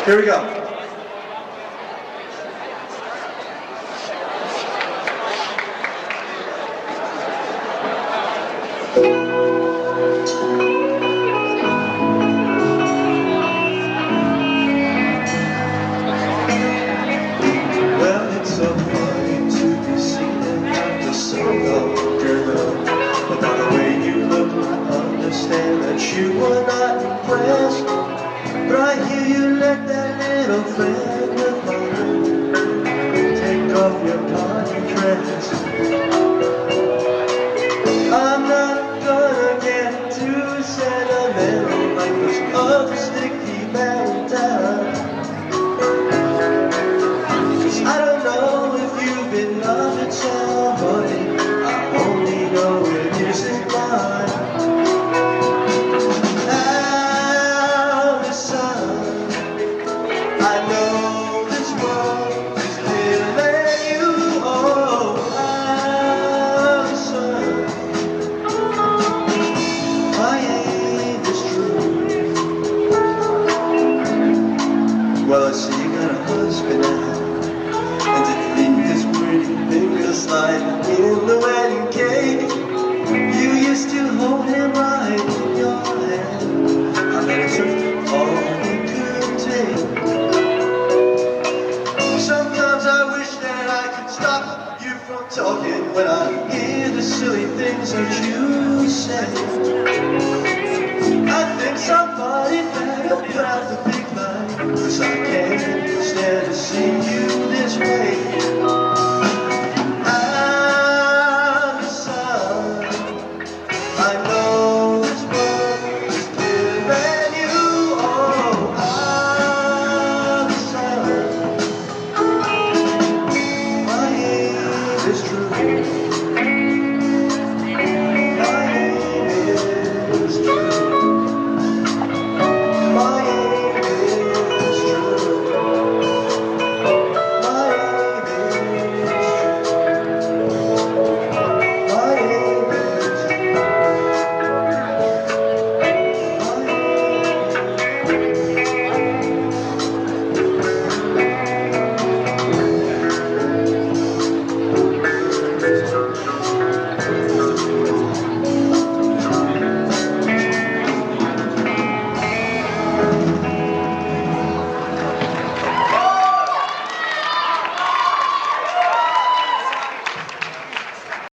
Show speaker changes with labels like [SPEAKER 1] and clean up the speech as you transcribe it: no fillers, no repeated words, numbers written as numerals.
[SPEAKER 1] Here we go. Well, it's so funny to be seen at the sun of your love. But by the way you look, I understand that you were not impressed. But I hear you let that little friend of mine take off your party dress. I'm not gonna get too sentimental like those other sticky Valentines. I don't know if you've been loving somebody, I only know it isn't mine. Allison, I know this world is bigger than you. Oh, Allison, why ain't this true? Well, I see you got a husband now, and to leave his pretty fingers sliding in the wedding cake. You used to hold him right in your hand. I bet it took all he could take. Sometimes I wish that I could stop you from talking when I hear the silly things that you